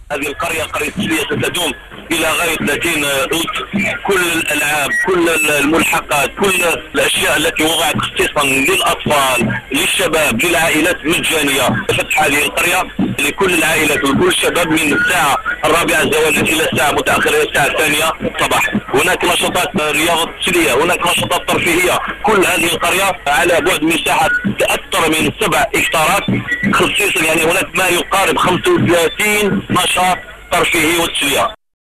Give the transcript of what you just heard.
هذه القرية قرية تسلية ستدوم إلى غاية 30 أوت. كل الألعاب، كل الملحقات، كل الأشياء التي وضعت خصيصا للأطفال، للشباب، للعائلات مجانية. فتح هذه القرية لكل العائلات وكل الشباب من الساعة 4 زوالا إلى الساعة متأخرة إلى الساعة 2 صباح. هناك نشاطات رياضة تسلية، هناك نشاطات ترفيهية. كل هذه القرية على بعد مساحة أكثر من 7 هكتارات خصيصا، يعني هناك ما يقارب 35 نشاط ترفيهي وتسلية.